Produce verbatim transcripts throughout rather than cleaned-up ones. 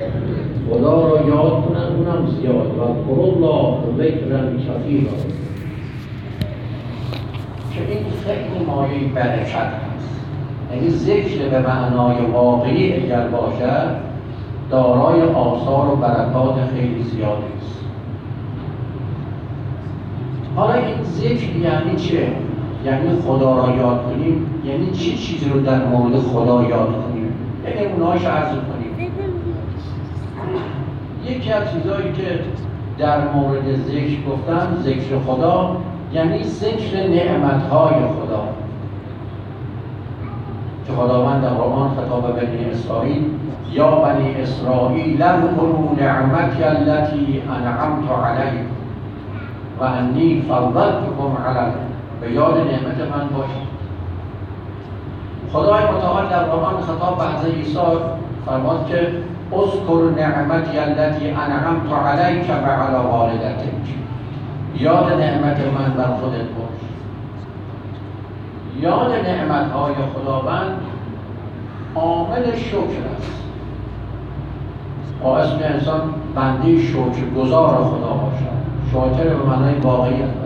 خدا را یاد کنن، اونم زیاد. و اذکروا الله ذکرا کثیرا، که این خیلی مایه برکت هست. یعنی ذکر به معنای واقعی اگر باشد دارای آثار و برکات خیلی زیادی است. حالا این ذکر یعنی چه؟ یعنی خدا را یاد کنیم، یعنی چه چیزی رو در مورد خدا یاد کنیم؟ یعنی اونهاش عرض کنیم. یکی از چیزهایی که در مورد ذکر گفتم، ذکر خدا یعنی ذکر نعمتهای خدا که خداوند در قرآن خطاب بنی اسرائیل یا بنی اسرائیل اذکروا نعمتی التی انعمت علیکم و انی فضلتکم علی، به یاد نعمت من باشید. خدای متعال در قرآن خطاب به حضرت عیسی فرمود که اذکر نعمتی التی انعمت علیک و علی والدتک، یاد نعمت من بر خودت باش. یاد نعمتهای خداوند عامل شکر است، باعث که انسان بنده شکر گزار خدا باشد، شاکر به معنای واقعی البته.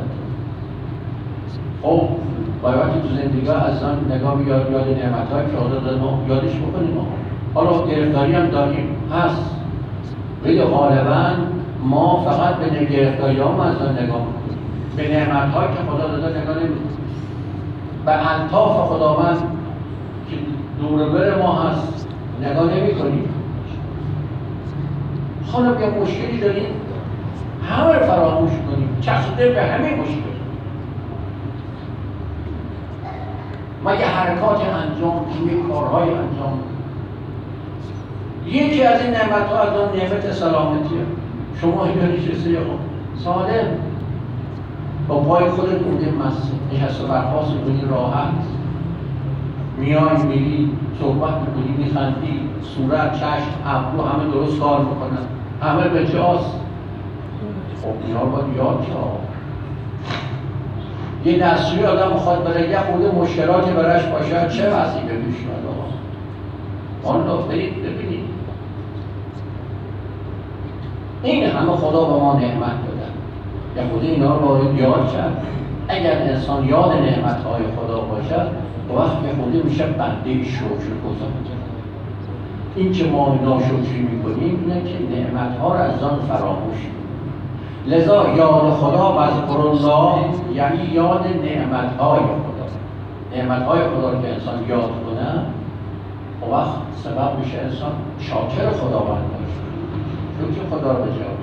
خب باید تو زندگی از آن نگاه یاد یاد نعمت‌هایی که خدا داده ما یادش بکنیم. حالا گرفتاری هم داریم هست، ولی غالبا ما فقط به گرفتاری هم از آن نگاه میکنیم، به نعمت‌هایی که خدا داده نگاه نمی‌کنیم، به الطاف خداوند که دور بر ما هست نگاه نمی‌کنیم. خانم یه مشکلی داریم همه رو فراموش کنیم، چسبیده به همه مشکل. ما یه حرکات انجام کنیم، کارهای انجام. یکی از این نعمت‌ها از آن نعمت سلامتیه. شما اینجا نشسته یا سالم با پای خودت اونده نشسته و برخاست می‌کنی، راحت میای میری صحبت می‌کنی، می‌خندی، صورت، چشم، ابرو همه درست کار می‌کنن، همه به جاست. خب اینا رو باید یاد کرد. یه دستوری آدم میخواد برای یه خود مشکلاتی براش باشه، چه وظیفه پیش میاد آقا؟ آن رو برید ببینید. این همه خدا به ما نعمت دادن، یه خود اینا رو باید یاد کرد. اگر انسان یاد نعمتهای خدا باشد، وقت یه خود میشه بنده شکر گزار. این که ما ناشکری میکنیم اینه که نعمتها رو از آن فراموش میکنیم. لذا یاد خدا و اذکر الله یعنی یاد نعمتهای خدا. نعمتهای خدا رو که انسان یاد کنه، و وقت سبب میشه انسان شاکر خداوند باشه، چون که خدا رو به جا